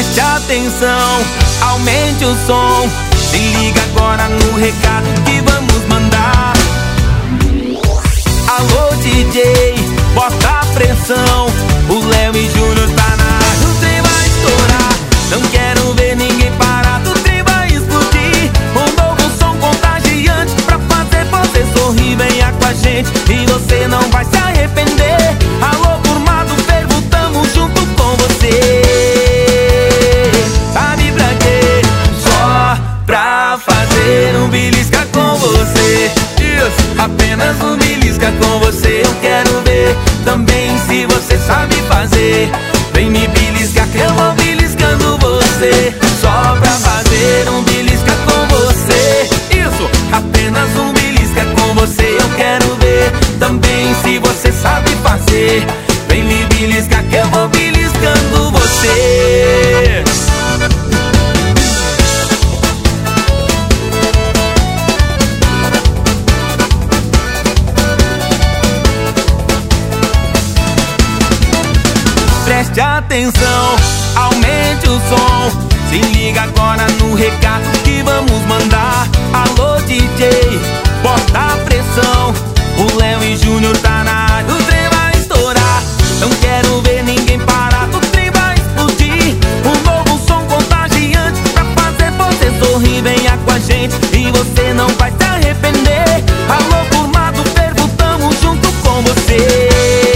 Preste atenção, aumente o som. Se liga agora no recado que vamos mandar. Alô DJ, bota a pressão. O Léo e Júnior tá na área, o trem vai estourar. Não quero ver ninguém parado, o trem vai explodir. Um novo som contagiante pra fazer você sorrir. Venha com a gente e você não vai se arrepender. Alô turma do fervo, tamo junto com você. Sabe pra quê? Só pra fazer um belisca com você. Isso, apenas um belisca com você eu quero ver. Também se você sabe fazer, vem me beliscar que eu vou beliscando você. Só pra fazer um belisca com você. Isso, apenas um belisca com você eu quero ver. Também se você sabe fazer, vem me beliscar que eu vou beliscando você. Preste atenção, aumente o som. Se liga agora no recado que vamos mandar. Alô DJ, bota a pressão. O Léo e Júnior tá na área, o trem vai estourar. Não quero ver ninguém parado, o trem vai explodir. Um novo som contagiante pra fazer você sorrir. Venha com a gente e você não vai se arrepender. Alô turma do fervo, tamo junto com você.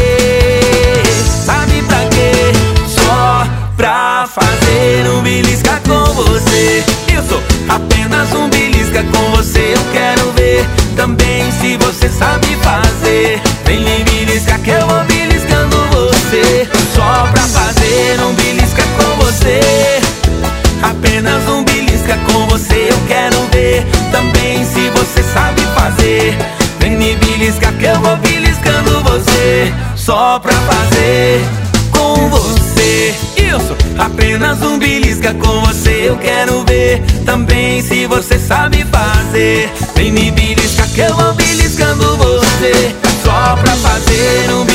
Pra fazer um belisca com você. Isso, apenas um belisca com você eu quero ver. Também se você sabe fazer, vem me beliscar que eu vou beliscando você. Só pra fazer um belisca com você. Apenas um belisca com você eu quero ver. Também se você sabe fazer, vem me beliscar que eu vou beliscando você. Só pra fazer com você. Isso, apenas um belisca com você eu quero ver. Também se você sabe fazer, vem me beliscar que eu vou beliscando você. Só pra fazer um